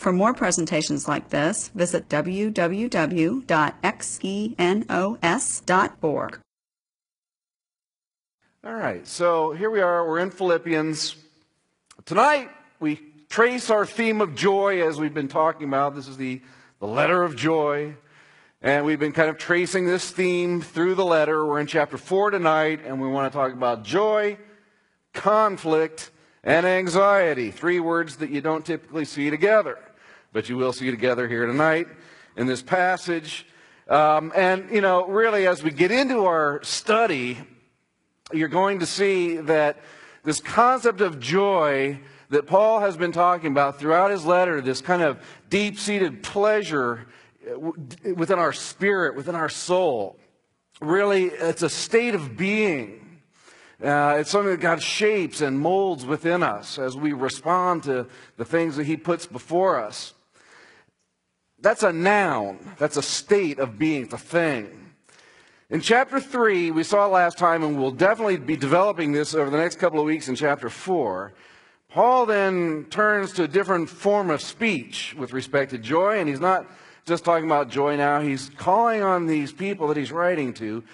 For more presentations like this, visit www.xenos.org. All right, so here we are. We're in Philippians. Tonight, we trace our theme of joy as we've been talking about. This is the letter of joy. And we've been kind of tracing this theme through the letter. We're in chapter 4 tonight, and we want to talk about joy, conflict, and anxiety. 3 words that you don't typically see together, but you will see together here tonight in this passage. Really, as we get into our study, you're going to see that this concept of joy that Paul has been talking about throughout his letter, this kind of deep-seated pleasure within our spirit, within our soul, really, it's a state of being. It's something that God shapes and molds within us as we respond to the things that He puts before us. That's a noun. That's a state of being. It's a thing. In chapter 3, we saw last time, and we'll definitely be developing this over the next couple of weeks in chapter 4, Paul then turns to a different form of speech with respect to joy, and he's not just talking about joy now. He's calling on these people that he's writing to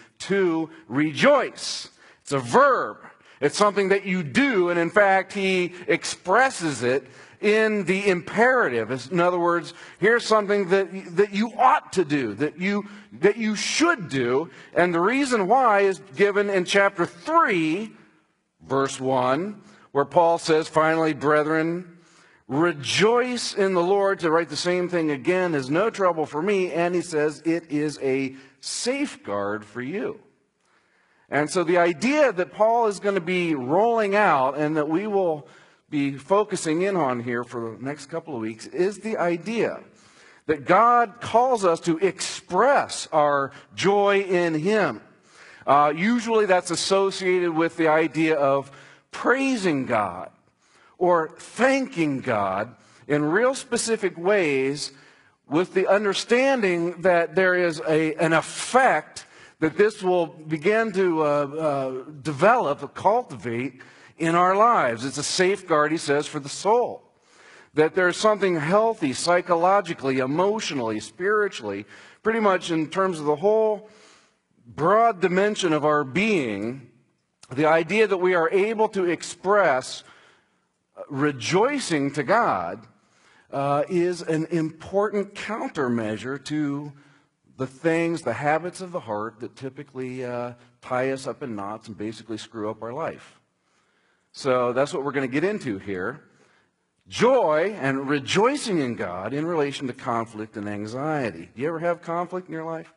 rejoice. It's a verb. It's something that you do, and in fact, he expresses it in the imperative. In other words, here's something that you ought to do, that you should do, and the reason why is given in chapter 3, verse 1, where Paul says, finally, brethren, rejoice in the Lord. To write the same thing again is no trouble for me, and he says it is a safeguard for you. And so the idea that Paul is going to be rolling out and that we will be focusing in on here for the next couple of weeks is the idea that God calls us to express our joy in Him. Usually that's associated with the idea of praising God or thanking God in real specific ways, with the understanding that there is an effect that this will begin to develop, cultivate in our lives. It's a safeguard, he says, for the soul. That there's something healthy psychologically, emotionally, spiritually, pretty much in terms of the whole broad dimension of our being, the idea that we are able to express rejoicing to God is an important countermeasure to the things, the habits of the heart that typically tie us up in knots and basically screw up our life. So that's what we're going to get into here. Joy and rejoicing in God in relation to conflict and anxiety. Do you ever have conflict in your life?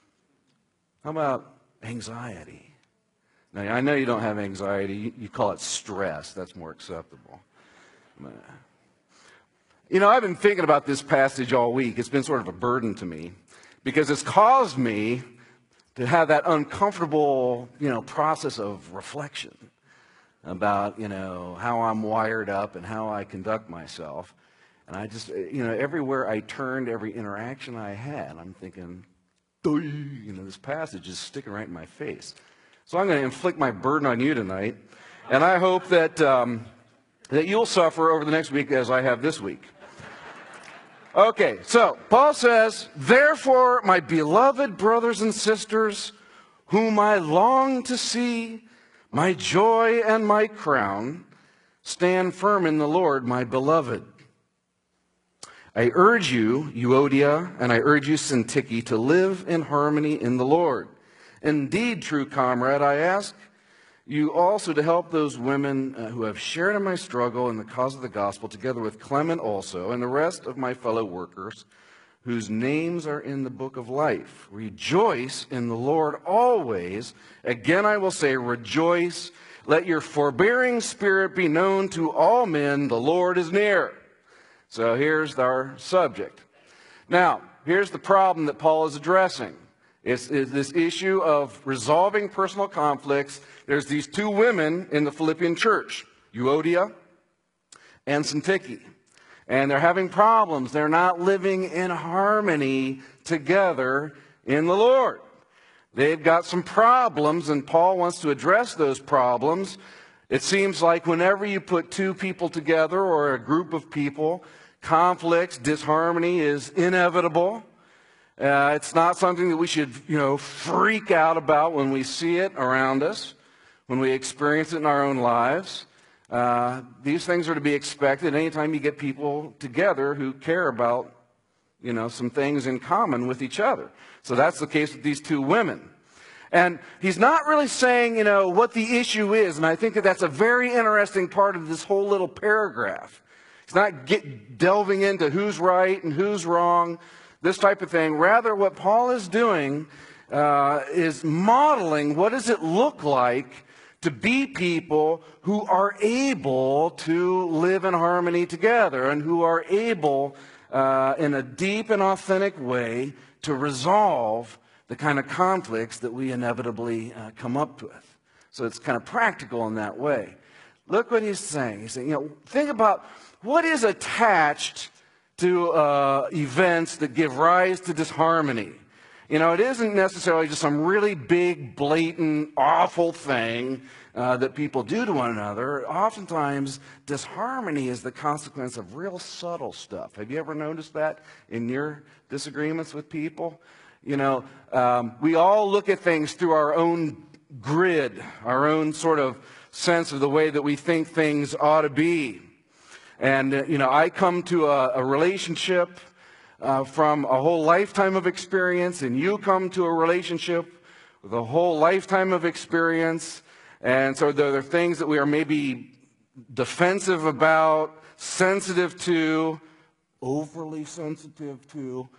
How about anxiety? Now, I know you don't have anxiety. You call it stress. That's more acceptable. You know, I've been thinking about this passage all week. It's been sort of a burden to me because it's caused me to have that uncomfortable, process of reflection about, how I'm wired up and how I conduct myself. And I just, everywhere I turned, every interaction I had, I'm thinking, this passage is sticking right in my face. So I'm going to inflict my burden on you tonight. And I hope that that you'll suffer over the next week as I have this week. Okay, so Paul says, therefore, my beloved brothers and sisters, whom I long to see, my joy and my crown, stand firm in the Lord, my beloved. I urge you, Euodia, and I urge you, Syntyche, to live in harmony in the Lord. Indeed, true comrade, I ask you also to help those women who have shared in my struggle in the cause of the gospel, together with Clement also, and the rest of my fellow workers, whose names are in the book of life. Rejoice in the Lord always. Again, I will say, rejoice. Let your forbearing spirit be known to all men. The Lord is near. So here's our subject. Now, here's the problem that Paul is addressing. It's this issue of resolving personal conflicts. There's these 2 women in the Philippian church, Euodia and Syntyche. And they're having problems. They're not living in harmony together in the Lord. They've got some problems, and Paul wants to address those problems. It seems like whenever you put 2 people together or a group of people, conflicts, disharmony is inevitable. It's not something that we should, freak out about when we see it around us, when we experience it in our own lives. These things are to be expected anytime you get people together who care about, some things in common with each other. So that's the case with these two women. And he's not really saying, what the issue is. And I think that that's a very interesting part of this whole little paragraph. He's not delving into who's right and who's wrong, this type of thing. Rather, what Paul is doing is modeling what does it look like to be people who are able to live in harmony together and who are able, in a deep and authentic way, to resolve the kind of conflicts that we inevitably come up with. So it's kind of practical in that way. Look what he's saying. He's saying, think about what is attached to events that give rise to disharmony. It isn't necessarily just some really big, blatant, awful thing that people do to one another. Oftentimes, disharmony is the consequence of real subtle stuff. Have you ever noticed that in your disagreements with people? We all look at things through our own grid, our own sort of sense of the way that we think things ought to be. And, I come to a relationship from a whole lifetime of experience, and you come to a relationship with a whole lifetime of experience. And so there are things that we are maybe defensive about, sensitive to, overly sensitive to,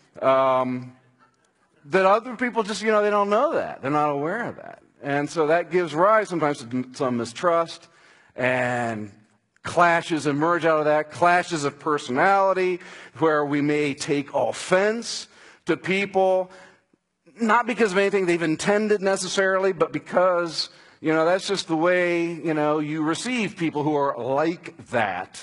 that other people just, they don't know that. They're not aware of that. And so that gives rise sometimes to some mistrust, and clashes emerge out of that, clashes of personality, where we may take offense to people, not because of anything they've intended necessarily, but because, that's just the way, you receive people who are like that.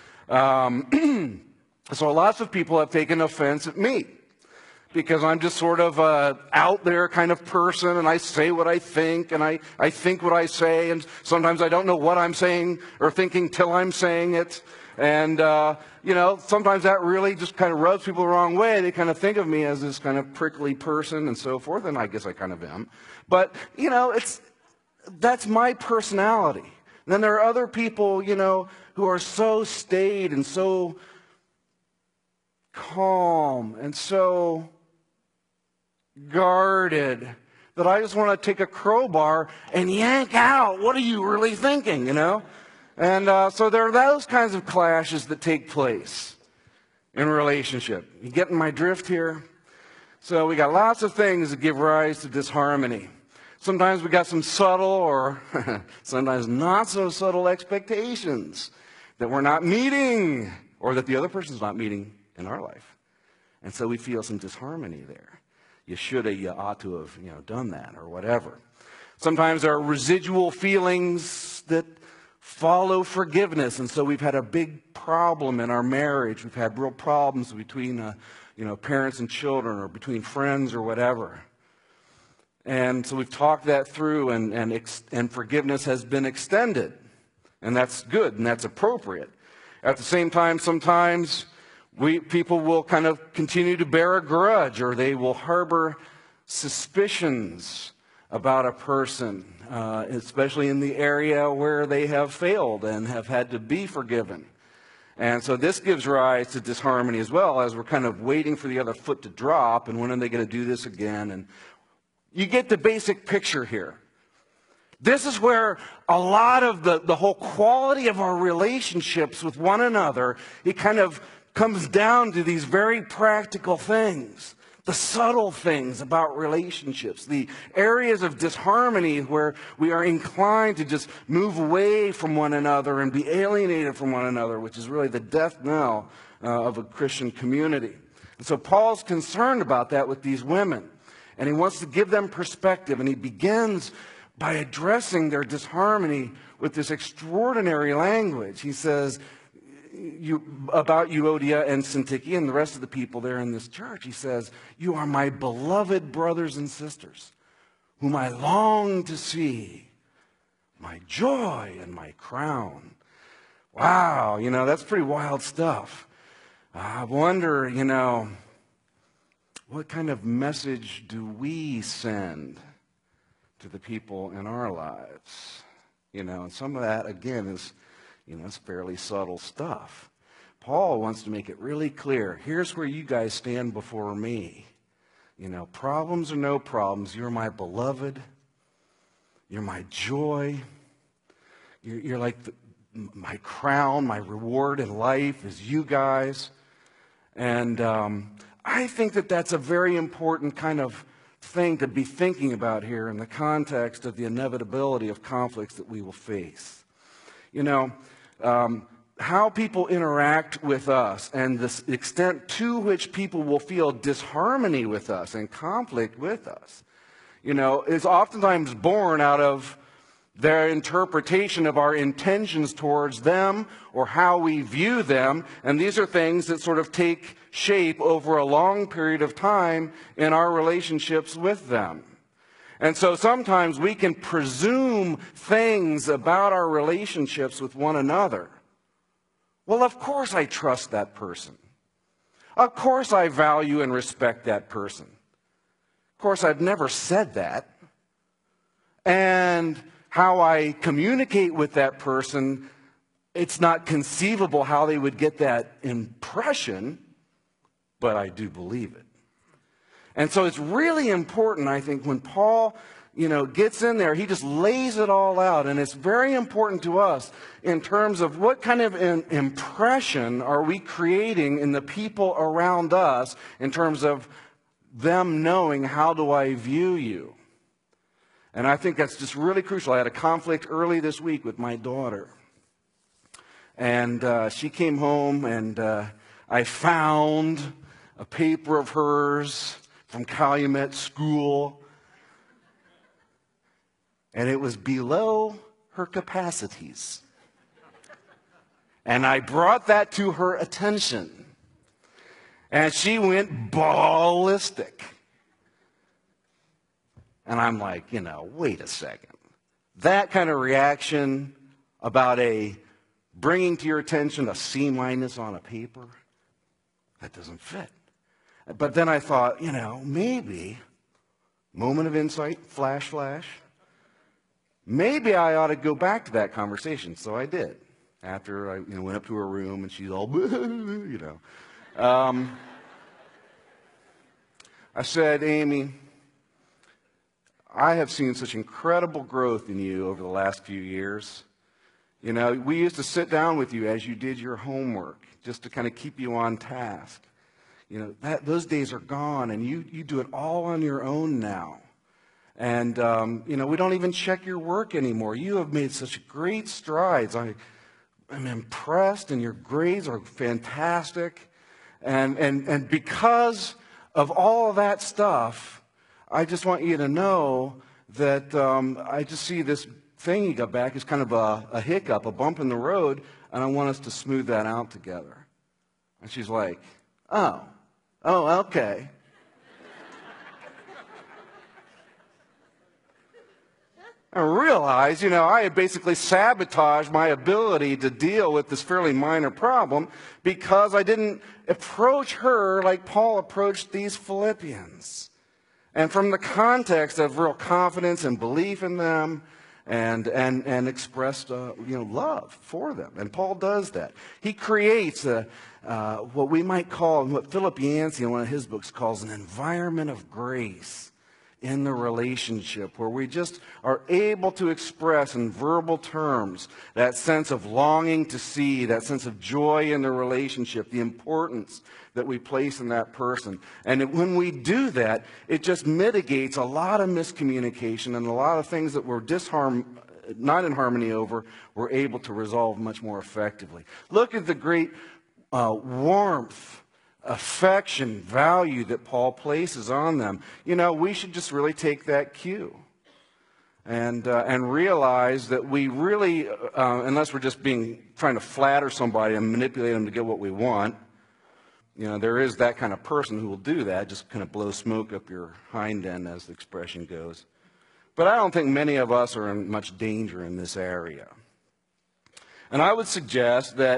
So lots of people have taken offense at me, because I'm just sort of a out there kind of person, and I say what I think, and I think what I say, and sometimes I don't know what I'm saying or thinking till I'm saying it. And, sometimes that really just kind of rubs people the wrong way. They kind of think of me as this kind of prickly person and so forth, and I guess I kind of am. But, that's my personality. And then there are other people, who are so staid and so calm and so guarded that I just want to take a crowbar and yank out, what are you really thinking, And so there are those kinds of clashes that take place in a relationship. You getting my drift here? So we got lots of things that give rise to disharmony. Sometimes we got some subtle or sometimes not so subtle expectations that we're not meeting, or that the other person's not meeting in our life. And so we feel some disharmony there. You shoulda, you ought to have, done that, or whatever. Sometimes there are residual feelings that follow forgiveness, and so we've had a big problem in our marriage. We've had real problems between, parents and children, or between friends, or whatever. And so we've talked that through, and forgiveness has been extended, and that's good and that's appropriate. At the same time, sometimes people will kind of continue to bear a grudge, or they will harbor suspicions about a person, especially in the area where they have failed and have had to be forgiven. And so this gives rise to disharmony as well, as we're kind of waiting for the other foot to drop, and when are they going to do this again? And you get the basic picture here. This is where a lot of the whole quality of our relationships with one another, it kind of comes down to these very practical things, the subtle things about relationships, the areas of disharmony where we are inclined to just move away from one another and be alienated from one another, which is really the death knell of a Christian community. And so Paul's concerned about that with these women, and he wants to give them perspective, and he begins by addressing their disharmony with this extraordinary language. He says, about Euodia and Syntyche and the rest of the people there in this church, he says, "You are my beloved brothers and sisters, whom I long to see, my joy and my crown." Wow, that's pretty wild stuff. I wonder, what kind of message do we send to the people in our lives? And some of that, again, is, it's fairly subtle stuff. Paul wants to make it really clear. Here's where you guys stand before me. Problems or no problems, you're my beloved. You're my joy. You're like my crown, my reward in life is you guys. And I think that that's a very important kind of thing to be thinking about here in the context of the inevitability of conflicts that we will face. How people interact with us and the extent to which people will feel disharmony with us and conflict with us, is oftentimes born out of their interpretation of our intentions towards them or how we view them. And these are things that sort of take shape over a long period of time in our relationships with them. And so sometimes we can presume things about our relationships with one another. Well, of course I trust that person. Of course I value and respect that person. Of course, I've never said that. And how I communicate with that person, it's not conceivable how they would get that impression, but I do believe it. And so it's really important, I think, when Paul, gets in there, he just lays it all out. And it's very important to us in terms of what kind of an impression are we creating in the people around us in terms of them knowing, how do I view you? And I think that's just really crucial. I had a conflict early this week with my daughter. And she came home and I found a paper of hers from Calumet School. And it was below her capacities. And I brought that to her attention. And she went ballistic. And I'm like, wait a second. That kind of reaction about bringing to your attention a C- on a paper, that doesn't fit. But then I thought, maybe, moment of insight, flash, maybe I ought to go back to that conversation. So I did. After I went up to her room and she's all, I said, Amy, I have seen such incredible growth in you over the last few years. We used to sit down with you as you did your homework just to kind of keep you on task. Those days are gone, and you do it all on your own now. And, we don't even check your work anymore. You have made such great strides. I'm impressed, and your grades are fantastic. And because of all of that stuff, I just want you to know that I just see this thing you got back as kind of a hiccup, a bump in the road, and I want us to smooth that out together. And she's like, oh, okay. I realized, I had basically sabotaged my ability to deal with this fairly minor problem because I didn't approach her like Paul approached these Philippians. And from the context of real confidence and belief in them and expressed, love for them. And Paul does that. He creates what we might call, what Philip Yancey in one of his books calls an environment of grace in the relationship where we just are able to express in verbal terms that sense of longing to see, that sense of joy in the relationship, the importance that we place in that person. And when we do that, it just mitigates a lot of miscommunication and a lot of things that we're not in harmony over, we're able to resolve much more effectively. Look at the great warmth, affection, value that Paul places on them. We should just really take that cue and realize that we really, unless we're just trying to flatter somebody and manipulate them to get what we want, there is that kind of person who will do that, just kind of blow smoke up your hind end, as the expression goes. But I don't think many of us are in much danger in this area. And I would suggest that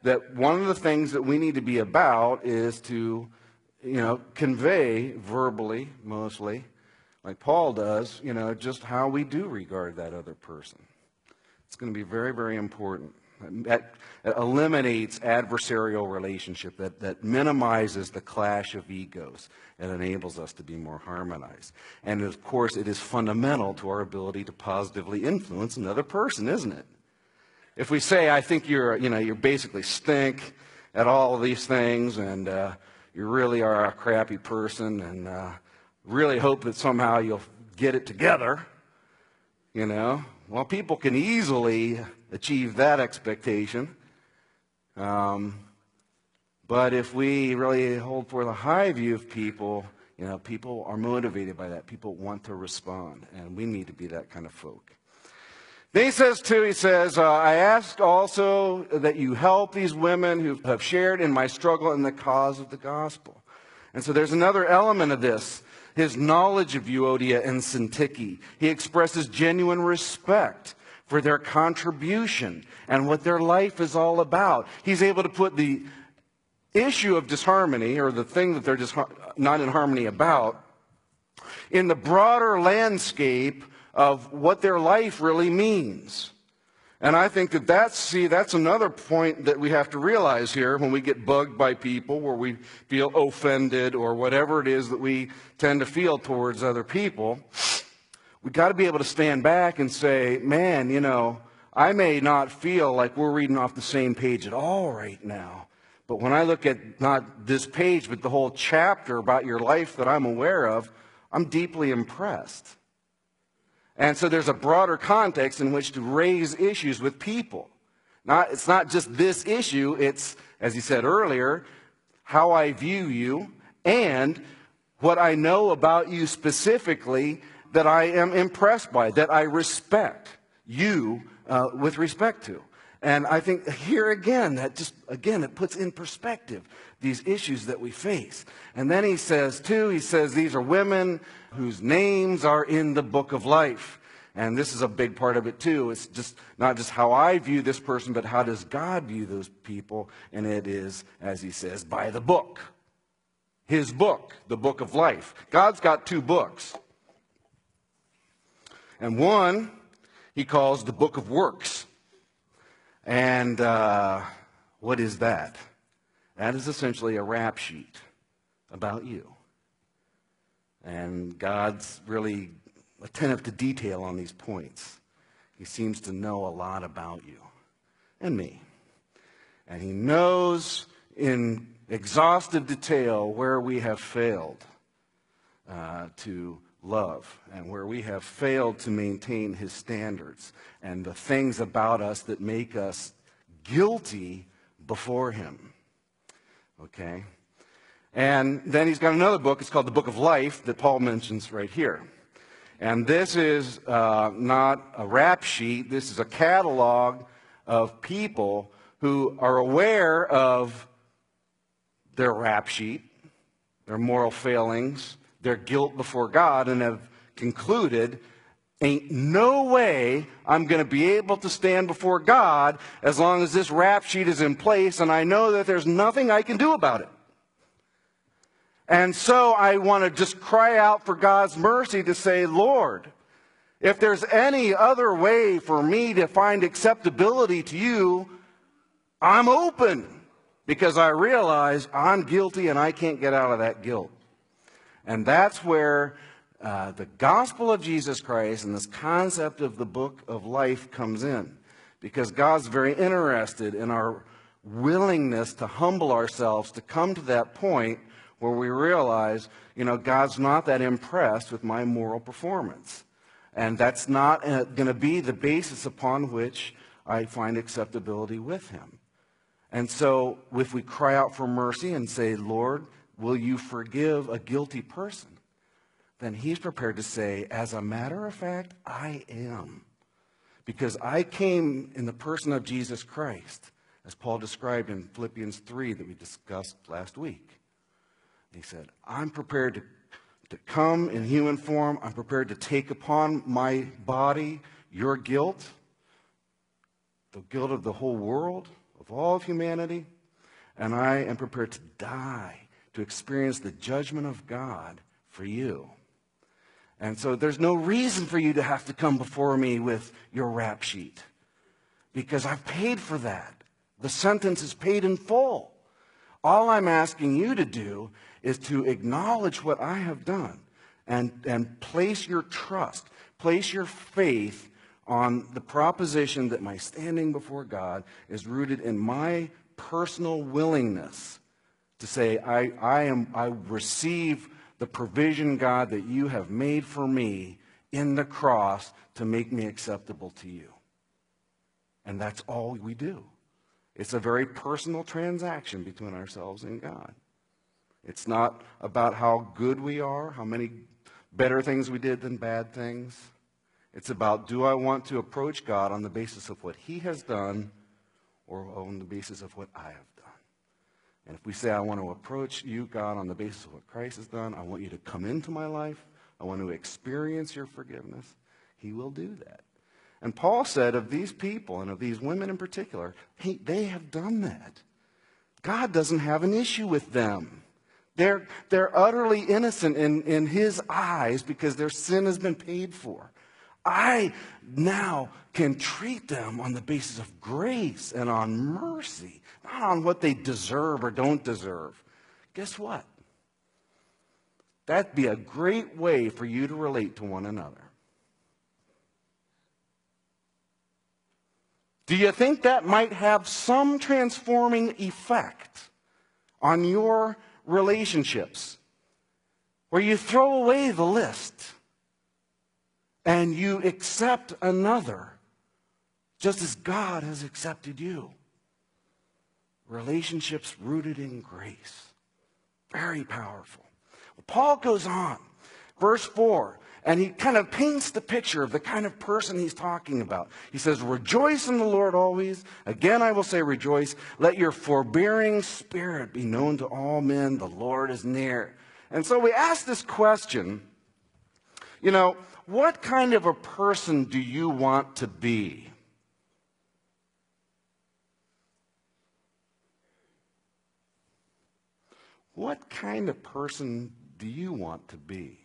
that one of the things that we need to be about is to, convey verbally, mostly, like Paul does, just how we do regard that other person. It's going to be very, very important. That eliminates adversarial relationship, that minimizes the clash of egos, and enables us to be more harmonized. And of course, it is fundamental to our ability to positively influence another person, isn't it? If we say, I think you basically stink at all of these things, and you really are a crappy person, and really hope that somehow you'll get it together, well, people can easily achieve that expectation. But if we really hold for the high view of people, people are motivated by that. People want to respond, and we need to be that kind of folk. Then he says, I ask also that you help these women who have shared in my struggle in the cause of the gospel. And so there's another element of this. His knowledge of Euodia and Syntyche. He expresses genuine respect for their contribution and what their life is all about. He's able to put the issue of disharmony, or the thing that they're just not in harmony about, in the broader landscape of what their life really means. And I think that's another point that we have to realize here when we get bugged by people, where we feel offended or whatever it is that we tend to feel towards other people. We've got to be able to stand back and say, man, I may not feel like we're reading off the same page at all right now. But when I look at not this page, but the whole chapter about your life that I'm aware of, I'm deeply impressed. And so there's a broader context in which to raise issues with people. It's not just this issue, it's, as he said earlier, how I view you and what I know about you specifically that I am impressed by, that I respect you with respect to. And I think here again, it puts in perspective these issues that we face. And then he says these are women whose names are in the book of life. And this is a big part of it too. It's just not just how I view this person, but how does God view those people? And it is, as he says, by the book. His book, the book of life. God's got two books. And one he calls the book of works. And what is that? That is essentially a rap sheet about you. And God's really attentive to detail on these points. He seems to know a lot about you and me. And he knows in exhaustive detail where we have failed to love, and where we have failed to maintain his standards, and the things about us that make us guilty before him. Okay? And then he's got another book. It's called the Book of Life that Paul mentions right here. And this is not a rap sheet. This is a catalog of people who are aware of their rap sheet, their moral failings, their guilt before God, and have concluded, ain't no way I'm going to be able to stand before God as long as this rap sheet is in place, and I know that there's nothing I can do about it. And so I want to just cry out for God's mercy to say, Lord, if there's any other way for me to find acceptability to you, I'm open, because I realize I'm guilty and I can't get out of that guilt. And that's where the gospel of Jesus Christ and this concept of the book of life comes in. Because God's very interested in our willingness to humble ourselves, to come to that point where we realize, God's not that impressed with my moral performance. And that's not going to be the basis upon which I find acceptability with him. And so if we cry out for mercy and say, Lord, will you forgive a guilty person? Then he's prepared to say, as a matter of fact, I am. Because I came in the person of Jesus Christ, as Paul described in Philippians 3 that we discussed last week. He said, I'm prepared to come in human form. I'm prepared to take upon my body your guilt, the guilt of the whole world, of all of humanity, and I am prepared to die to experience the judgment of God for you. And so there's no reason for you to have to come before me with your rap sheet, because I've paid for that. The sentence is paid in full. All I'm asking you to do is to acknowledge what I have done and place your trust, place your faith on the proposition that my standing before God is rooted in my personal willingness to say, I receive the provision, God, that you have made for me in the cross to make me acceptable to you. And that's all we do. It's a very personal transaction between ourselves and God. It's not about how good we are, how many better things we did than bad things. It's about, do I want to approach God on the basis of what he has done or on the basis of what I have done? And if we say, I want to approach you, God, on the basis of what Christ has done, I want you to come into my life, I want to experience your forgiveness, he will do that. And Paul said of these people, and of these women in particular, hey, they have done that. God doesn't have an issue with them. They're utterly innocent in his eyes because their sin has been paid for. I now can treat them on the basis of grace and on mercy, not on what they deserve or don't deserve. Guess what? That'd be a great way for you to relate to one another. Do you think that might have some transforming effect on your relationships, where you throw away the list and you accept another just as God has accepted you? Relationships rooted in grace. Very powerful. Well, Paul goes on, verse 4, and he kind of paints the picture of the kind of person he's talking about. He says, rejoice in the Lord always. Again, I will say rejoice. Let your forbearing spirit be known to all men. The Lord is near. And so we ask this question, what kind of a person do you want to be? What kind of person do you want to be?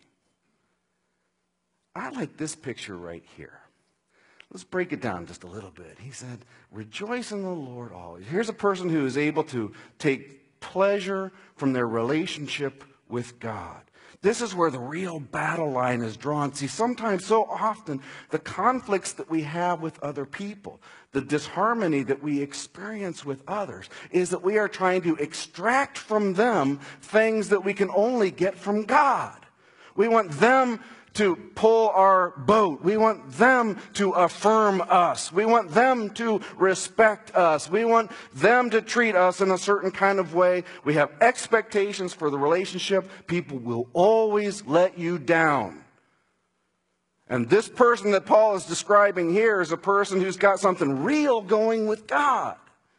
I like this picture right here. Let's break it down just a little bit. He said, rejoice in the Lord always. Here's a person who is able to take pleasure from their relationship with God. This is where the real battle line is drawn. See, sometimes, so often, the conflicts that we have with other people, the disharmony that we experience with others, is that we are trying to extract from them things that we can only get from God. We want them to pull our boat. We want them to affirm us. We want them to respect us. We want them to treat us in a certain kind of way. We have expectations for the relationship. People will always let you down. And this person that Paul is describing here is a person who's got something real going with God.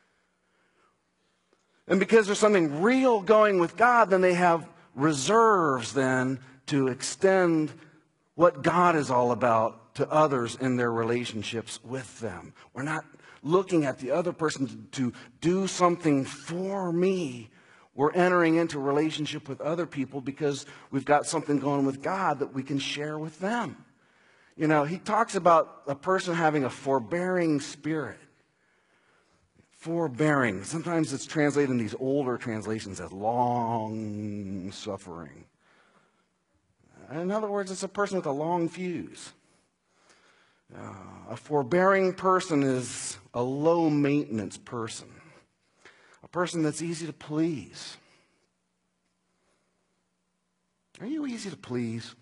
And because there's something real going with God, then they have reserves then to extend what God is all about to others in their relationships with them. We're not looking at the other person to do something for me. We're entering into a relationship with other people because we've got something going with God that we can share with them. He talks about a person having a forbearing spirit. Forbearing. Sometimes it's translated in these older translations as long suffering. In other words, it's a person with a long fuse. A forbearing person is a low-maintenance person. A person that's easy to please. Are you easy to please?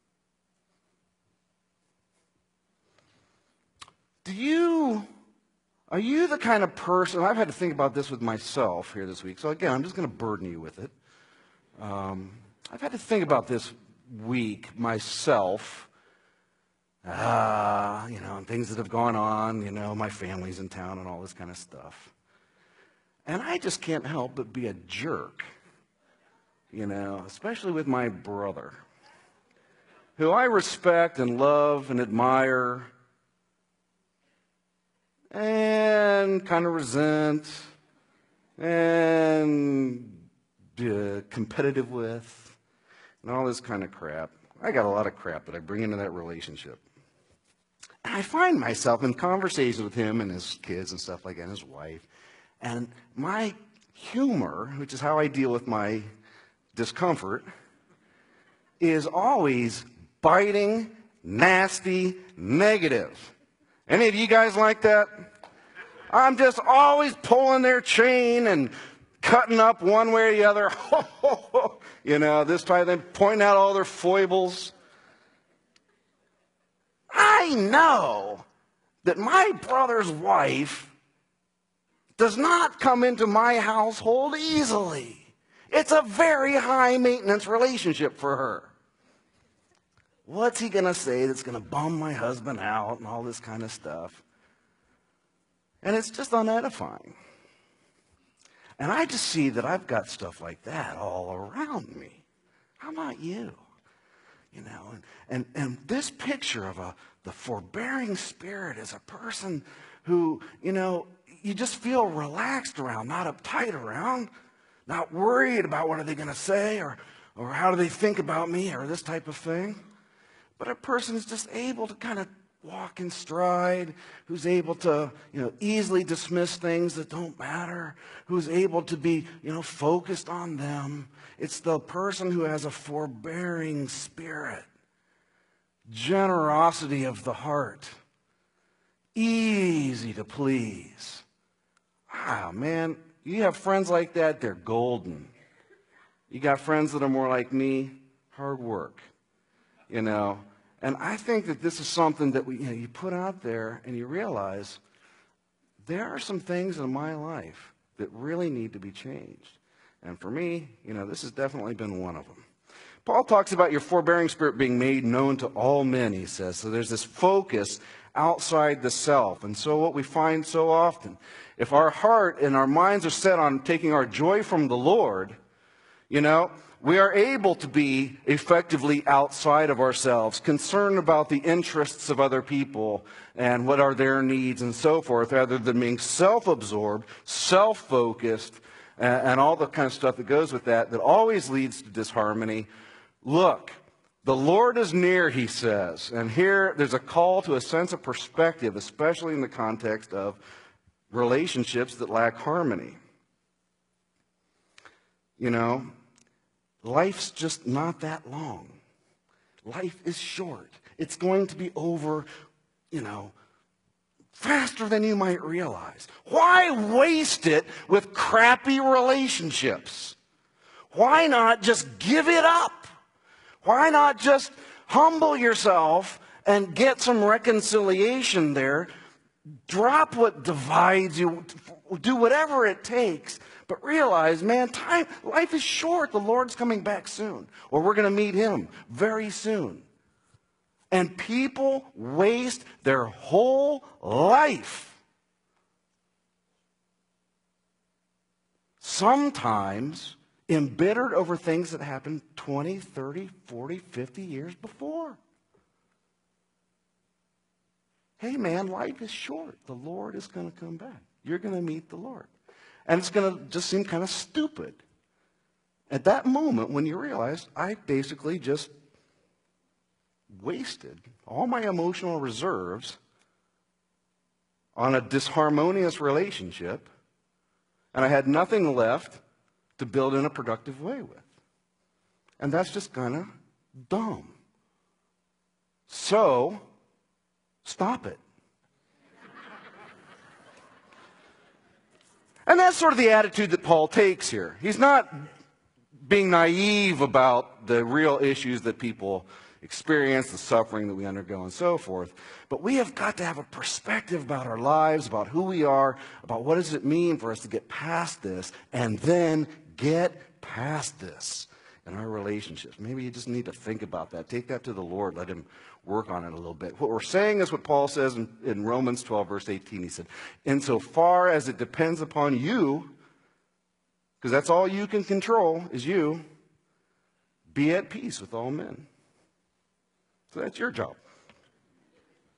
Are you the kind of person, I've had to think about this with myself here this week, so again, I'm just going to burden you with it. I've had to think about this week myself, and things that have gone on, my family's in town and all this kind of stuff. And I just can't help but be a jerk, especially with my brother, who I respect and love and admire and kind of resent and competitive with, and all this kind of crap. I got a lot of crap that I bring into that relationship. And I find myself in conversations with him and his kids and stuff like that, and his wife. And my humor, which is how I deal with my discomfort, is always biting, nasty, negative. Any of you guys like that? I'm just always pulling their chain and cutting up one way or the other. You know, this type of thing, pointing out all their foibles. I know that my brother's wife does not come into my household easily. It's a very high maintenance relationship for her. What's he going to say that's going to bum my husband out and all this kind of stuff? And it's just unedifying. And I just see that I've got stuff like that all around me. How about you? You know, and this picture of the forbearing spirit is a person who, you know, you just feel relaxed around, not uptight around, not worried about what are they going to say or how do they think about me or this type of thing. But a person is just able to kind of walk in stride, who's able to, you know, easily dismiss things that don't matter, who's able to be, you know, focused on them. It's the person who has a forbearing spirit, generosity of the heart, easy to please. Ah, man, you have friends like that, they're golden. You got friends that are more like me, hard work, you know. And I think that this is something that you put out there and you realize there are some things in my life that really need to be changed. And for me, you know, this has definitely been one of them. Paul talks about your forbearing spirit being made known to all men, he says. So there's this focus outside the self. And so what we find so often, if our heart and our minds are set on taking our joy from the Lord, you know, we are able to be effectively outside of ourselves, concerned about the interests of other people and what are their needs and so forth, rather than being self-absorbed, self-focused, and all the kind of stuff that goes with that always leads to disharmony. Look, the Lord is near, he says. And here there's a call to a sense of perspective, especially in the context of relationships that lack harmony. You know, life's just not that long. Life is short. It's going to be over, you know, faster than you might realize. Why waste it with crappy relationships? Why not just give it up? Why not just humble yourself and get some reconciliation there? Drop what divides you. Do whatever it takes. But realize, man, life is short. The Lord's coming back soon. Or we're going to meet him very soon. And people waste their whole life. Sometimes embittered over things that happened 20, 30, 40, 50 years before. Hey, man, life is short. The Lord is going to come back. You're going to meet the Lord. And it's going to just seem kind of stupid at that moment when you realize I basically just wasted all my emotional reserves on a disharmonious relationship, and I had nothing left to build in a productive way with. And that's just kind of dumb. So, stop it. And that's sort of the attitude that Paul takes here. He's not being naive about the real issues that people experience, the suffering that we undergo, and so forth. But we have got to have a perspective about our lives, about who we are, about what does it mean for us to get past this, and then get past this in our relationships. Maybe you just need to think about that. Take that to the Lord. Let him work on it a little bit. What we're saying is what Paul says in Romans 12, verse 18. He said, insofar as it depends upon you, because that's all you can control is you, be at peace with all men. So that's your job.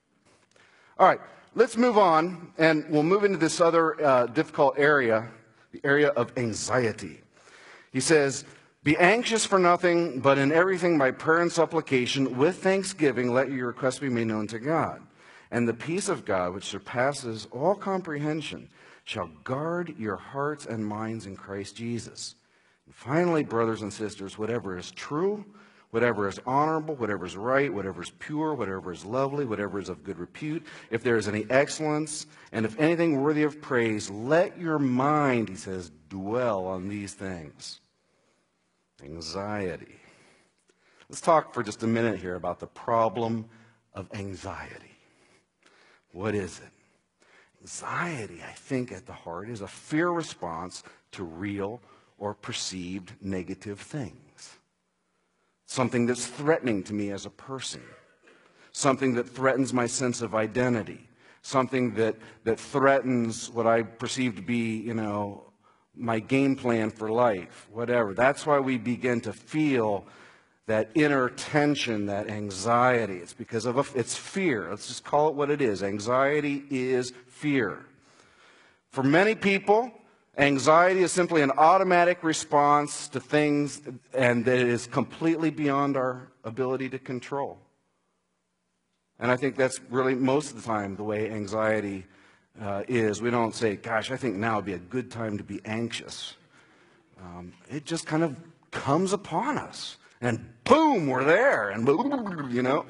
All right, let's move on, and we'll move into this other difficult area the area of anxiety. He says, be anxious for nothing, but in everything by prayer and supplication, with thanksgiving, let your requests be made known to God. And the peace of God, which surpasses all comprehension, shall guard your hearts and minds in Christ Jesus. And finally, brothers and sisters, whatever is true, whatever is honorable, whatever is right, whatever is pure, whatever is lovely, whatever is of good repute, if there is any excellence, and if anything worthy of praise, let your mind, he says, dwell on these things. Anxiety. Let's talk for just a minute here about the problem of anxiety. What is it? Anxiety, I think, at the heart is a fear response to real or perceived negative things. Something that's threatening to me as a person. Something that threatens my sense of identity. Something that threatens what I perceive to be, my game plan for life, whatever. That's why we begin to feel that inner tension, that anxiety. It's because of it's fear. Let's just call it what it is. Anxiety is fear. For many people, anxiety is simply an automatic response to things, and that it is completely beyond our ability to control. And I think that's really most of the time the way anxiety is. We don't say, gosh, I think now would be a good time to be anxious. It just kind of comes upon us. And boom, we're there. And boom,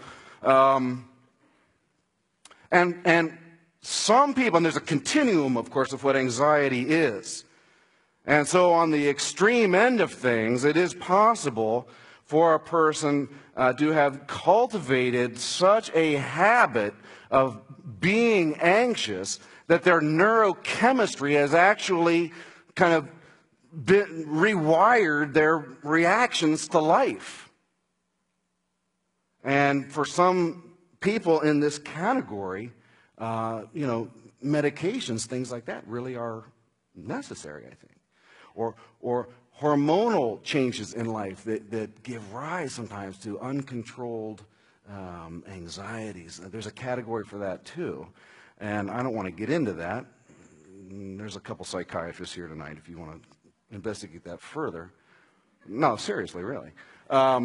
And some people, and there's a continuum, of course, of what anxiety is. And so on the extreme end of things, it is possible for a person to have cultivated such a habit of being anxious that their neurochemistry has actually kind of rewired their reactions to life. And for some people in this category, medications, things like that really are necessary, I think. Or hormonal changes in life that give rise sometimes to uncontrolled anxieties. There's a category for that too. And I don't want to get into that. There's a couple psychiatrists here tonight if you want to investigate that further. No, seriously, really. But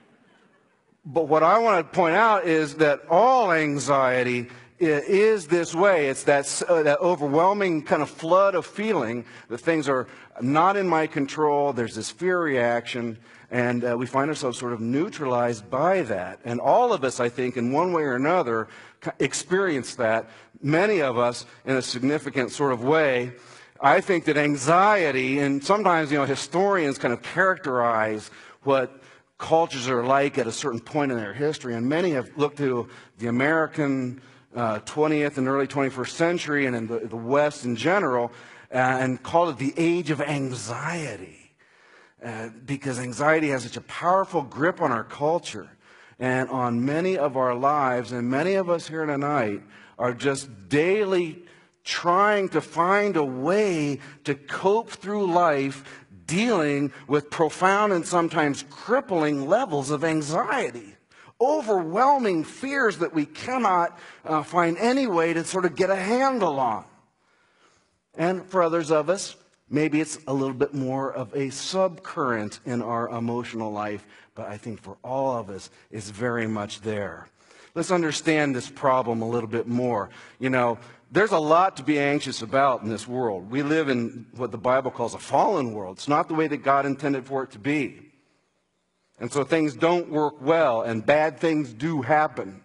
what I want to point out is that all anxiety is this way. It's that overwhelming kind of flood of feeling that things are not in my control. There's this fear reaction, and we find ourselves sort of neutralized by that. And all of us, I think, in one way or another, experience that. Many of us in a significant sort of way. I think that anxiety, and sometimes, historians kind of characterize what cultures are like at a certain point in their history, and many have looked to the American 20th and early 21st century and in the West in general and called it the age of anxiety because anxiety has such a powerful grip on our culture and on many of our lives, and many of us here tonight are just daily trying to find a way to cope through life dealing with profound and sometimes crippling levels of anxiety. Overwhelming fears that we cannot find any way to sort of get a handle on. And for others of us, maybe it's a little bit more of a subcurrent in our emotional life, but I think for all of us, it's very much there. Let's understand this problem a little bit more. There's a lot to be anxious about in this world. We live in what the Bible calls a fallen world. It's not the way that God intended for it to be. And so things don't work well, and bad things do happen.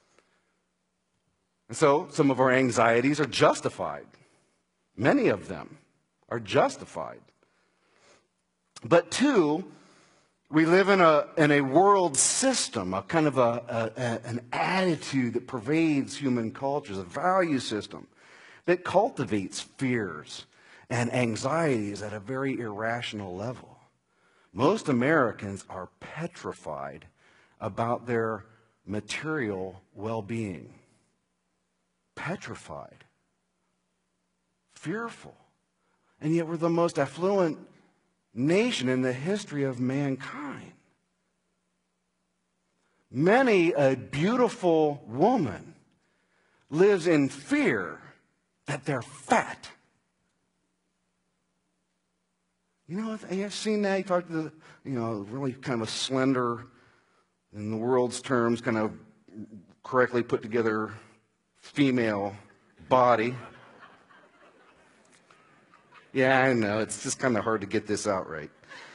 And so some of our anxieties are justified. Many of them are justified. But two, we live in a world system, a kind of an attitude that pervades human cultures, a value system that cultivates fears and anxieties at a very irrational level. Most Americans are petrified about their material well-being. Petrified. Fearful. And yet we're the most affluent nation in the history of mankind. Many a beautiful woman lives in fear that they're fat. You know, I've seen that. You talk to the, really kind of a slender, in the world's terms, kind of correctly put together female body. Yeah, I know. It's just kind of hard to get this out right.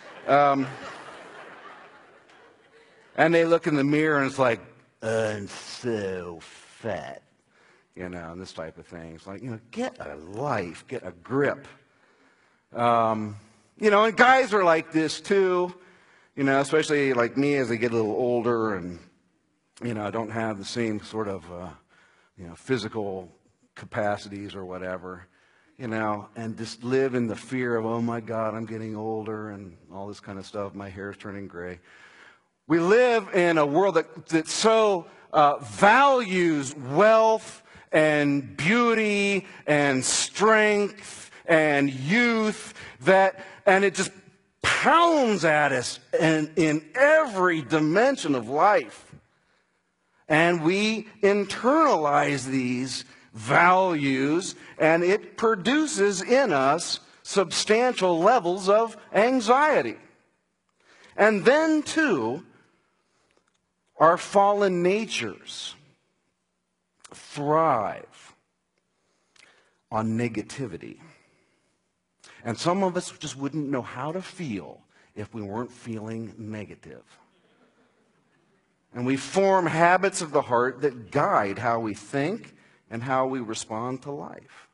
And they look in the mirror and it's like, I'm so fat. And this type of thing. It's like, get a life, get a grip. And guys are like this too, especially like me as I get a little older and, I don't have the same sort of, physical capacities or whatever, and just live in the fear of, oh my God, I'm getting older and all this kind of stuff. My hair's turning gray. We live in a world that so values wealth and beauty and strength and youth and it just pounds at us in every dimension of life. And we internalize these values, and it produces in us substantial levels of anxiety. And then, too, our fallen natures thrive on negativity. And some of us just wouldn't know how to feel if we weren't feeling negative. And we form habits of the heart that guide how we think and how we respond to life.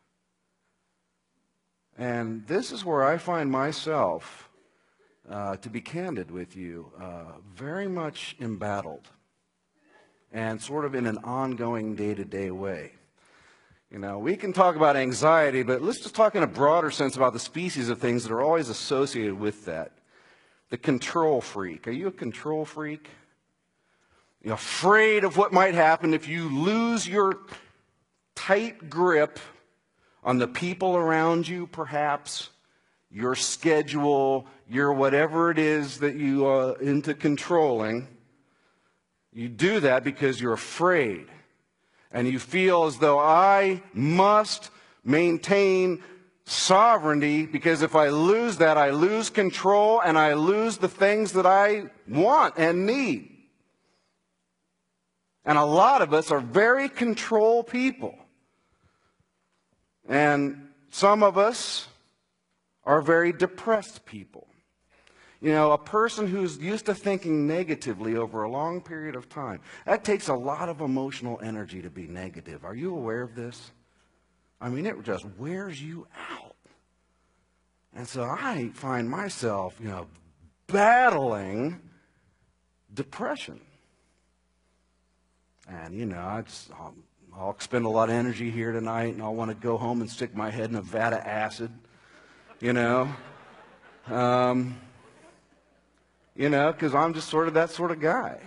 And this is where I find myself, to be candid with you, very much embattled and sort of in an ongoing day-to-day way. We can talk about anxiety, but let's just talk in a broader sense about the species of things that are always associated with that. The control freak. Are you a control freak? You're afraid of what might happen if you lose your tight grip on the people around you, perhaps, your schedule, your whatever it is that you are into controlling. You do that because you're afraid. And you feel as though I must maintain sovereignty, because if I lose that, I lose control and I lose the things that I want and need. And a lot of us are very control people. And some of us are very depressed people. A person who's used to thinking negatively over a long period of time, that takes a lot of emotional energy to be negative. Are you aware of this? I mean, it just wears you out. And so I find myself, battling depression. And, I'll expend a lot of energy here tonight, and I'll want to go home and stick my head in a vat of acid, because I'm just sort of that sort of guy.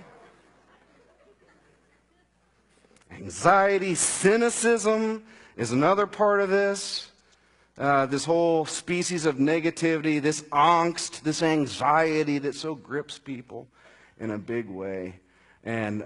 Anxiety, cynicism is another part of this. This whole species of negativity, this angst, this anxiety that so grips people in a big way. And,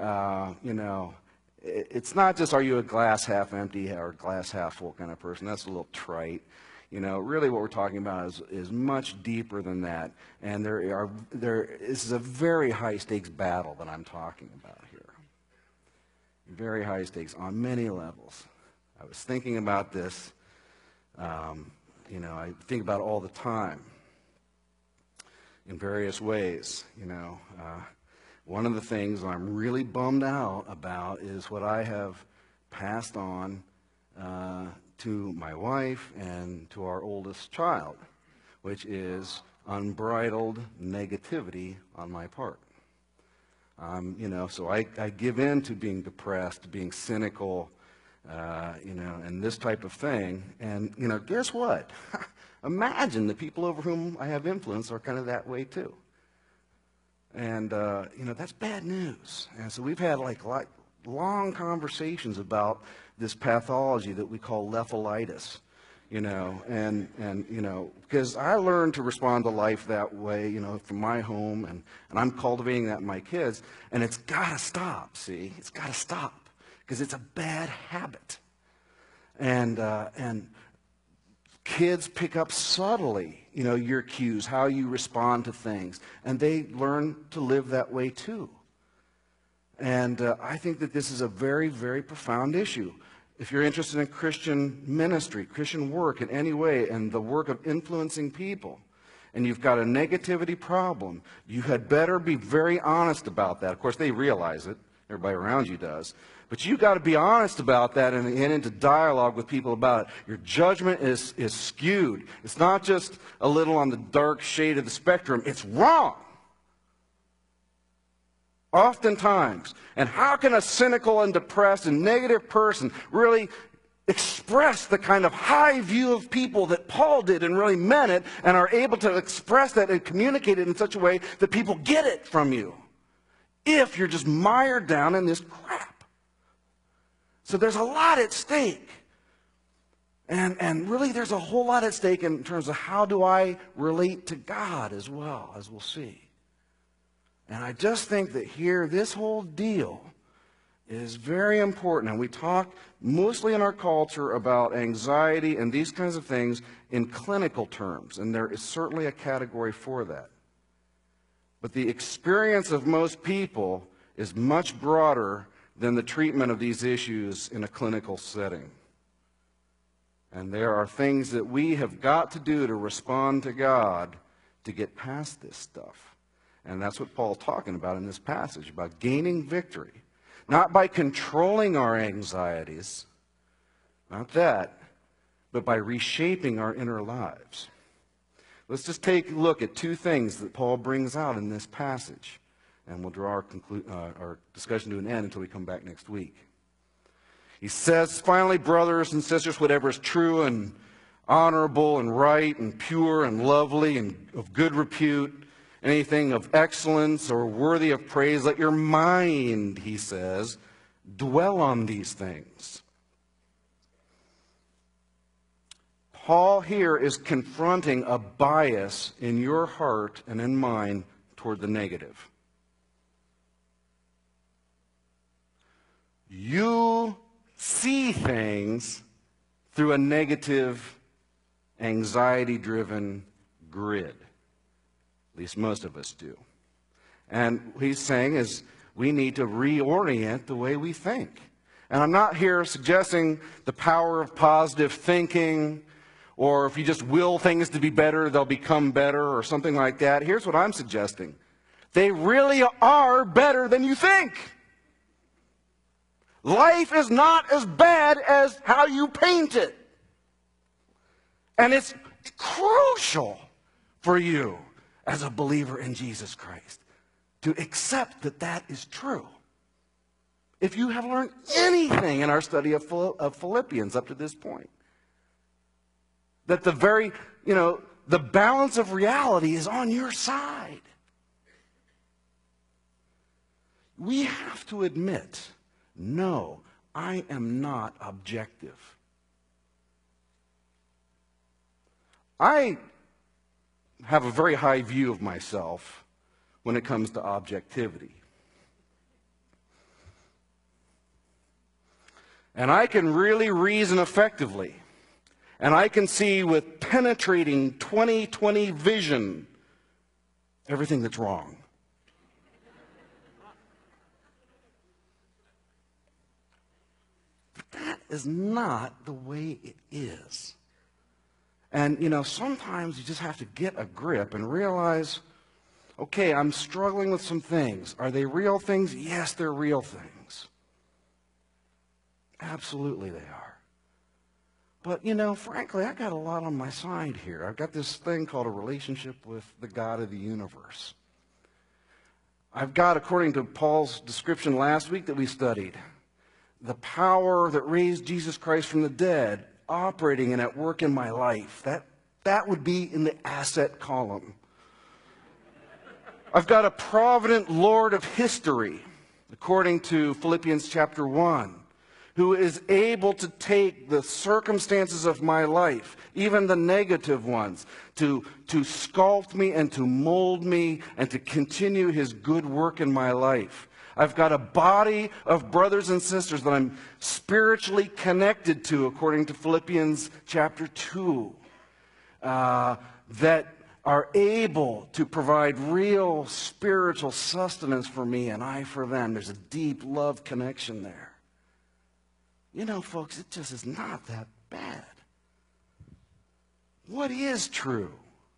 it's not just, are you a glass half empty or glass half full kind of person? That's a little trite. Really what we're talking about is much deeper than that. And this is a very high stakes battle that I'm talking about here. Very high stakes on many levels. I was thinking about this, I think about it all the time in various ways, One of the things I'm really bummed out about is what I have passed on to my wife and to our oldest child, which is unbridled negativity on my part. So I give in to being depressed, being cynical, and this type of thing. And, guess what? Imagine the people over whom I have influence are kind of that way too. And, that's bad news. And so we've had like long conversations about this pathology that we call lephalitis, because I learned to respond to life that way, from my home, and I'm cultivating that in my kids, and it's got to stop, see? It's got to stop, because it's a bad habit. And kids pick up subtly, your cues, how you respond to things. And they learn to live that way too. And I think that this is a very, very profound issue. If you're interested in Christian ministry, Christian work in any way, and the work of influencing people, and you've got a negativity problem, you had better be very honest about that. Of course, they realize it. Everybody around you does. But you've got to be honest about that and get into dialogue with people about it. Your judgment is skewed. It's not just a little on the dark shade of the spectrum. It's wrong. Oftentimes. And how can a cynical and depressed and negative person really express the kind of high view of people that Paul did and really meant it, and are able to express that and communicate it in such a way that people get it from you, if you're just mired down in this crap? So there's a lot at stake. And really there's a whole lot at stake in terms of how do I relate to God as well, as we'll see. And I just think that here, this whole deal is very important. And we talk mostly in our culture about anxiety and these kinds of things in clinical terms. And there is certainly a category for that. But the experience of most people is much broader than the treatment of these issues in a clinical setting. And there are things that we have got to do to respond to God to get past this stuff. And that's what Paul's talking about in this passage, about gaining victory. Not by controlling our anxieties, not that, but by reshaping our inner lives. Let's just take a look at two things that Paul brings out in this passage. And we'll draw our discussion to an end until we come back next week. He says, finally, brothers and sisters, whatever is true and honorable and right and pure and lovely and of good repute, anything of excellence or worthy of praise, let your mind, he says, dwell on these things. Paul here is confronting a bias in your heart and in mine toward the negative. You see things through a negative, anxiety-driven grid. At least most of us do. And what he's saying is we need to reorient the way we think. And I'm not here suggesting the power of positive thinking, or if you just will things to be better, they'll become better, or something like that. Here's what I'm suggesting. They really are better than you think. Life is not as bad as how you paint it. And it's crucial for you as a believer in Jesus Christ to accept that that is true. If you have learned anything in our study of Philippians up to this point, that the very, the balance of reality is on your side. We have to admit, no, I am not objective. I have a very high view of myself when it comes to objectivity. And I can really reason effectively. And I can see with penetrating 20/20 vision everything that's wrong. But that is not the way it is. And, sometimes you just have to get a grip and realize, okay, I'm struggling with some things. Are they real things? Yes, they're real things. Absolutely they are. But, frankly, I got a lot on my side here. I've got this thing called a relationship with the God of the universe. I've got, according to Paul's description last week that we studied, the power that raised Jesus Christ from the dead operating and at work in my life. That would be in the asset column. I've got a provident Lord of history, according to Philippians chapter 1, who is able to take the circumstances of my life, even the negative ones, to sculpt me and to mold me and to continue his good work in my life. I've got a body of brothers and sisters that I'm spiritually connected to, according to Philippians chapter 2. that are able to provide real spiritual sustenance for me and I for them. There's a deep love connection there. You know, folks, it just is not that bad. What is true?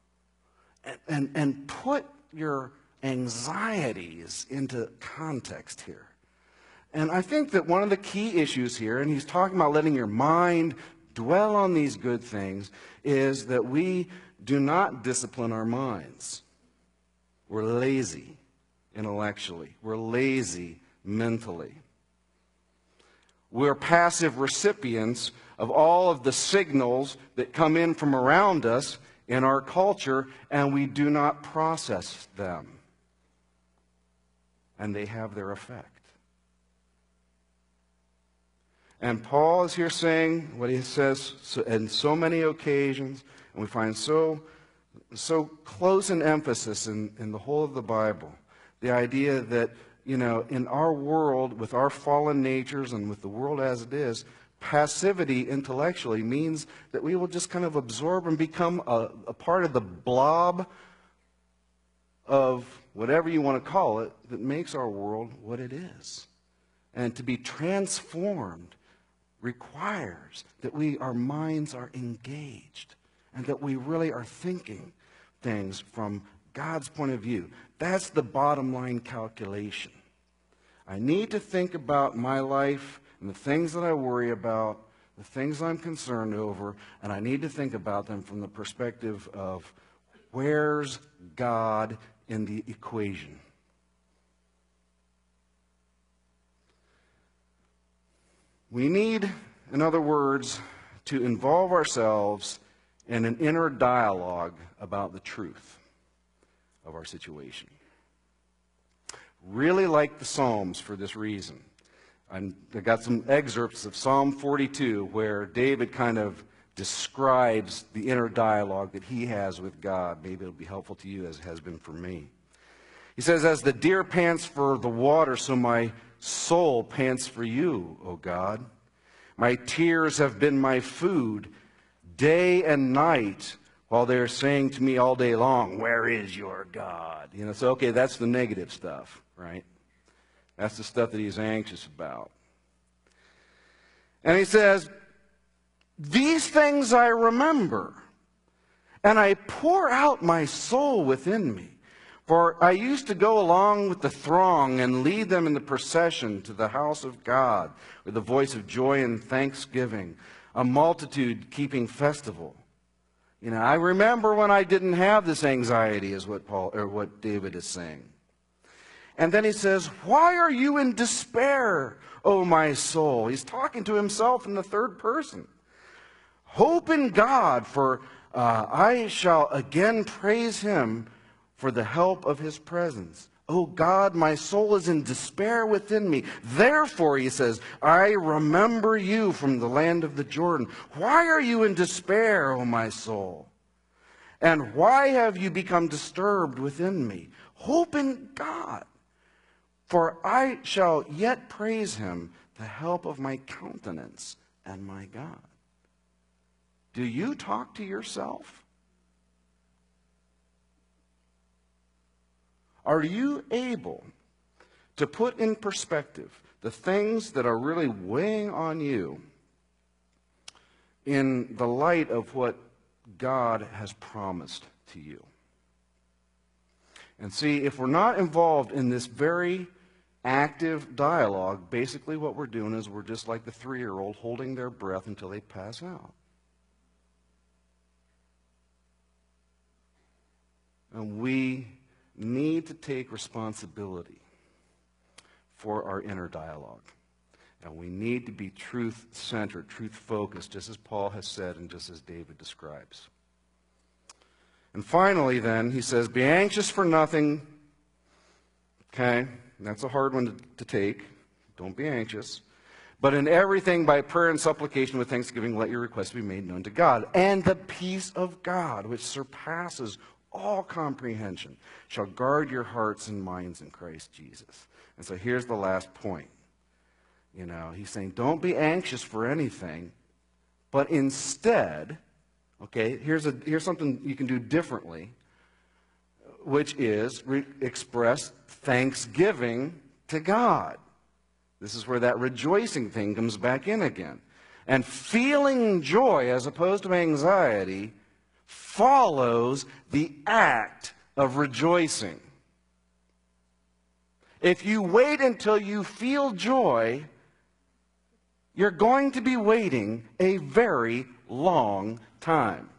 And put your anxieties into context here. And I think that one of the key issues here, and he's talking about letting your mind dwell on these good things, is that we do not discipline our minds. We're lazy intellectually. We're lazy mentally. We're passive recipients of all of the signals that come in from around us in our culture, and we do not process them. And they have their effect. And Paul is here saying what he says in so many occasions, and we find so close an emphasis in the whole of the Bible. The idea that, you know, in our world, with our fallen natures and with the world as it is, passivity intellectually means that we will just kind of absorb and become a part of the blob of whatever you want to call it that makes our world what it is. And to be transformed requires that our minds are engaged and that we really are thinking things from God's point of view. That's the bottom line calculation. I need to think about my life and the things that I worry about, the things I'm concerned over, and I need to think about them from the perspective of where's God in the equation. We need, in other words, to involve ourselves in an inner dialogue about the truth of our situation. Really like the Psalms for this reason. I got some excerpts of Psalm 42 where David kind of describes the inner dialogue that he has with God. Maybe it'll be helpful to you as it has been for me. He says, "As the deer pants for the water, so my soul pants for you, O God. My tears have been my food day and night, while they're saying to me all day long, 'Where is your God?'" You know, so okay, that's the negative stuff, right? That's the stuff that he's anxious about. And he says, "These things I remember, and I pour out my soul within me. For I used to go along with the throng and lead them in the procession to the house of God with a voice of joy and thanksgiving, a multitude keeping festival." You know, I remember when I didn't have this anxiety, is what David is saying. And then he says, "Why are you in despair, O my soul?" He's talking to himself in the third person. "Hope in God, for I shall again praise him for the help of his presence. O God, my soul is in despair within me. Therefore," he says, "I remember you from the land of the Jordan. Why are you in despair, O my soul? And why have you become disturbed within me? Hope in God, for I shall yet praise him, the help of my countenance and my God." Do you talk to yourself? Are you able to put in perspective the things that are really weighing on you in the light of what God has promised to you? And see, if we're not involved in this very active dialogue, basically what we're doing is we're just like the 3-year-old holding their breath until they pass out. And we need to take responsibility for our inner dialogue. And we need to be truth-centered, truth-focused, just as Paul has said and just as David describes. And finally, then, he says, "Be anxious for nothing." Okay, that's a hard one to take. Don't be anxious. "But in everything, by prayer and supplication with thanksgiving, let your requests be made known to God. And the peace of God, which surpasses all comprehension, shall guard your hearts and minds in Christ Jesus." And so here's the last point. You know, he's saying, don't be anxious for anything, but instead, Okay, here's something you can do differently, which is express thanksgiving to God. This is where that rejoicing thing comes back in again. And feeling joy as opposed to anxiety follows the act of rejoicing. If you wait until you feel joy, you're going to be waiting a very long time.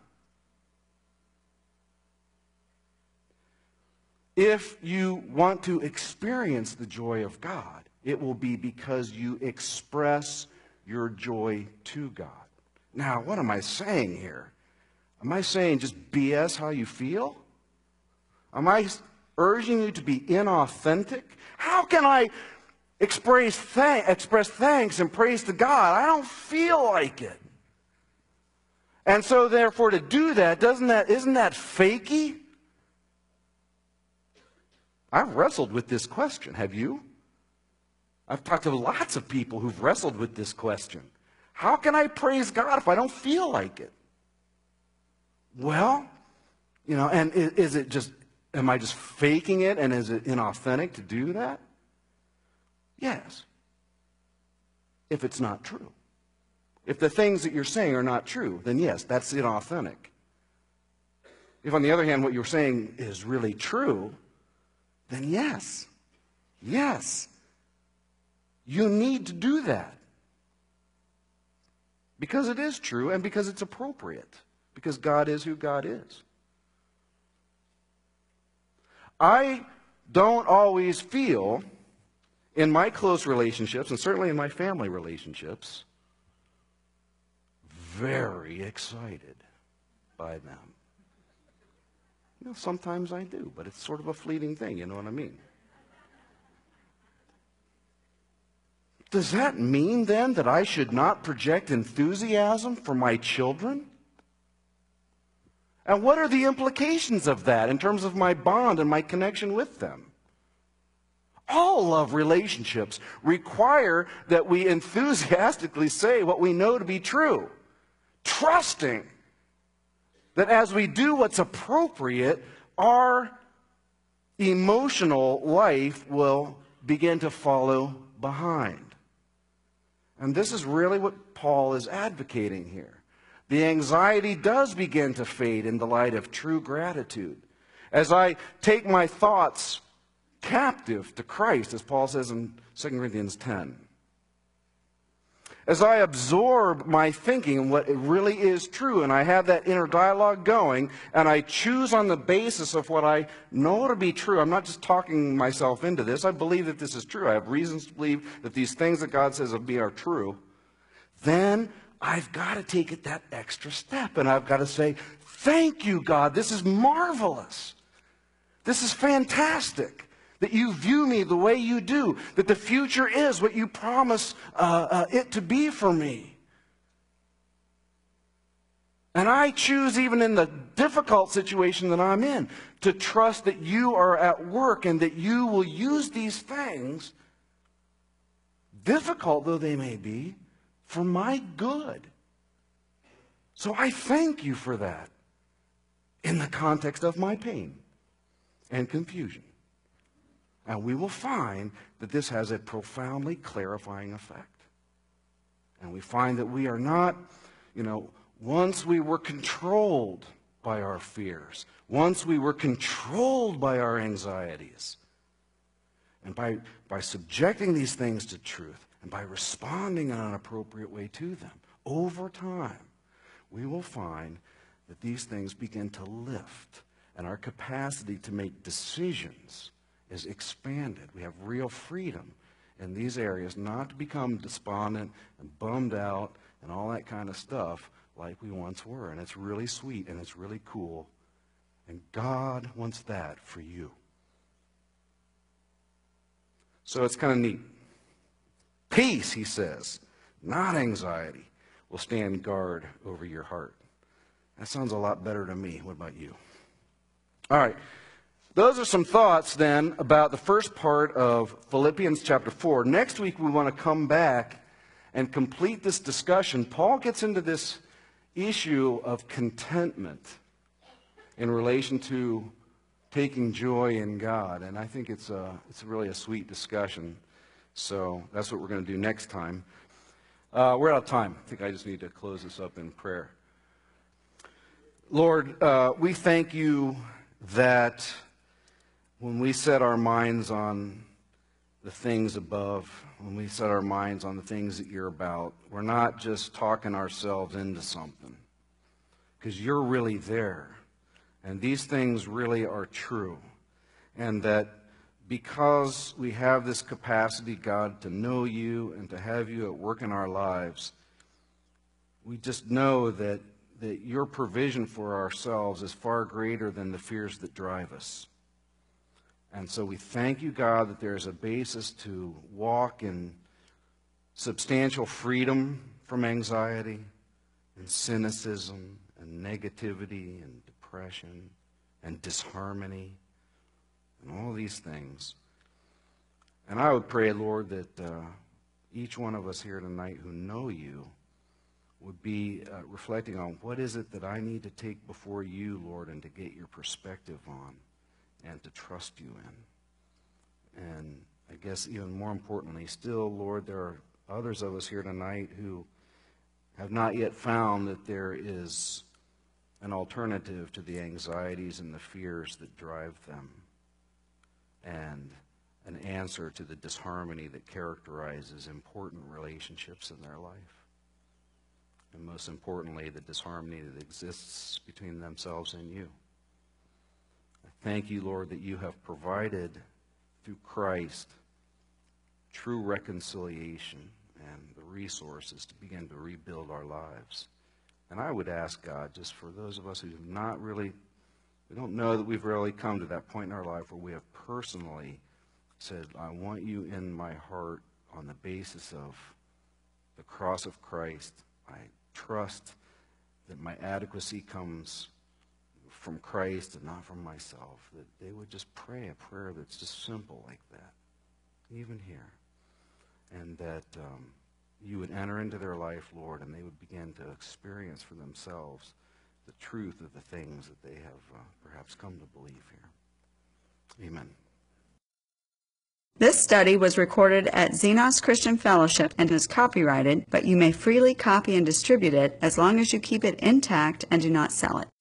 If you want to experience the joy of God, it will be because you express your joy to God. Now, what am I saying here? Am I saying just BS how you feel? Am I urging you to be inauthentic? How can I express thanks and praise to God? I don't feel like it. And so therefore to do that, isn't that fakey? I've wrestled with this question. Have you? I've talked to lots of people who've wrestled with this question. How can I praise God if I don't feel like it? Well, and is it just, am I just faking it, and is it inauthentic to do that? Yes. If it's not true. If the things that you're saying are not true, then yes, that's inauthentic. If, on the other hand, what you're saying is really true, then yes, you need to do that. Because it is true and because it's appropriate. Because God is who God is. I don't always feel, in my close relationships, and certainly in my family relationships, very excited by them. Sometimes I do, but it's sort of a fleeting thing, you know what I mean? Does that mean then that I should not project enthusiasm for my children? And what are the implications of that in terms of my bond and my connection with them? All love relationships require that we enthusiastically say what we know to be true, trusting that as we do what's appropriate, our emotional life will begin to follow behind. And this is really what Paul is advocating here. The anxiety does begin to fade in the light of true gratitude. As I take my thoughts captive to Christ, as Paul says in 2 Corinthians 10. As I absorb my thinking and what it really is true, and I have that inner dialogue going, and I choose on the basis of what I know to be true. I'm not just talking myself into this. I believe that this is true. I have reasons to believe that these things that God says of me are true. Then I've got to take it that extra step, and I've got to say, thank you, God. This is marvelous. This is fantastic. That you view me the way you do, that the future is what you promise it to be for me. And I choose, even in the difficult situation that I'm in, to trust that you are at work and that you will use these things, difficult though they may be, for my good. So I thank you for that in the context of my pain and confusion. And we will find that this has a profoundly clarifying effect. And we find that we are not, once we were controlled by our fears, once we were controlled by our anxieties, and by subjecting these things to truth, and by responding in an appropriate way to them, over time, we will find that these things begin to lift, and our capacity to make decisions is expanded. We have real freedom in these areas not to become despondent and bummed out and all that kind of stuff like we once were. And it's really sweet and it's really cool. And God wants that for you. So it's kind of neat. Peace, he says, not anxiety, will stand guard over your heart. That sounds a lot better to me. What about you? All right. Those are some thoughts then about the first part of Philippians chapter 4. Next week we want to come back and complete this discussion. Paul gets into this issue of contentment in relation to taking joy in God. And I think it's really a sweet discussion. So that's what we're going to do next time. We're out of time. I think I just need to close this up in prayer. Lord, we thank you that when we set our minds on the things above, when we set our minds on the things that you're about, we're not just talking ourselves into something, because you're really there. And these things really are true. And that because we have this capacity, God, to know you and to have you at work in our lives, we just know that your provision for ourselves is far greater than the fears that drive us. And so we thank you, God, that there is a basis to walk in substantial freedom from anxiety and cynicism and negativity and depression and disharmony and all these things. And I would pray, Lord, that each one of us here tonight who know you would be reflecting on what is it that I need to take before you, Lord, and to get your perspective on and to trust you in. And I guess even more importantly still, Lord, there are others of us here tonight who have not yet found that there is an alternative to the anxieties and the fears that drive them, and an answer to the disharmony that characterizes important relationships in their life. And most importantly, the disharmony that exists between themselves and you. I thank you, Lord, that you have provided through Christ true reconciliation and the resources to begin to rebuild our lives. And I would ask, God, just for those of us who have not really, we don't know that we've really come to that point in our life where we have personally said, I want you in my heart on the basis of the cross of Christ. I trust that my adequacy comes from Christ and not from myself. That they would just pray a prayer that's just simple like that, even here. And that you would enter into their life, Lord, and they would begin to experience for themselves the truth of the things that they have perhaps come to believe here. Amen. This study was recorded at Xenos Christian Fellowship and is copyrighted, but you may freely copy and distribute it as long as you keep it intact and do not sell it.